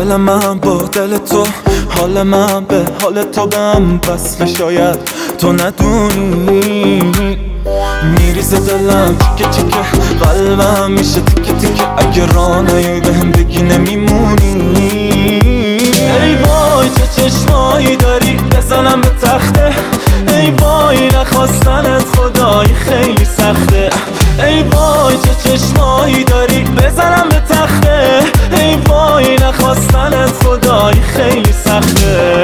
دل من با دل تو، حال من به حال تو بهم وصل، شاید تو ندونی میریزه دلم تیکه تیکه، قلبم میشه تیکه تیکه، اگه رانه بهم بگی نمیمونی. ای وای چه چشمایی داری بزنم به تخته، ای وای نخواستنت خدای خیلی سخته، ای وای چه چشمایی داری بزنم به تخته، ای وای نخواستنت خدای خیلی سخته.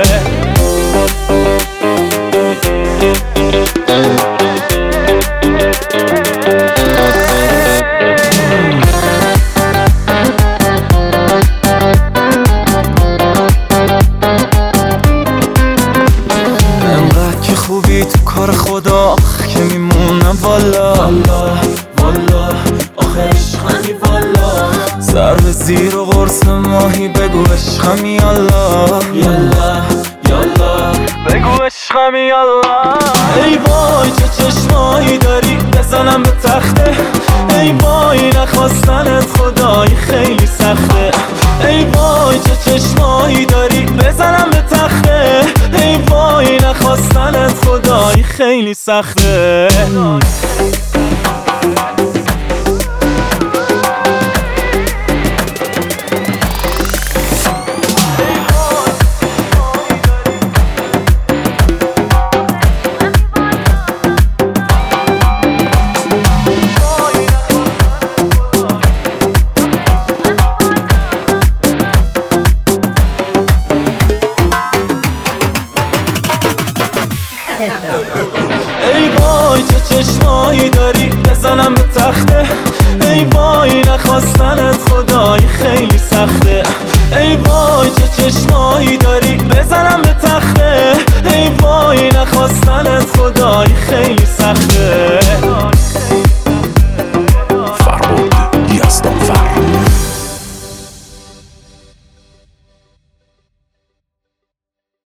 انقدر که خوبی تو کار خدا که میمونم والا والا، آخه عشقمی والا، سر به زیر و قرص ماهی بگو عشقمی یالا یالا، بگو عشقمی یالا. ای وای چه چشمایی داری بزنم به تخته، ای وای نخواستنت خدای خیلی سخته، ای وای چه چشمایی داری بزنم به تخته، ای وای نخواستنت خدای خیلی سخته. ای وای چه چشمایی داری بزنم به تخته، ای وای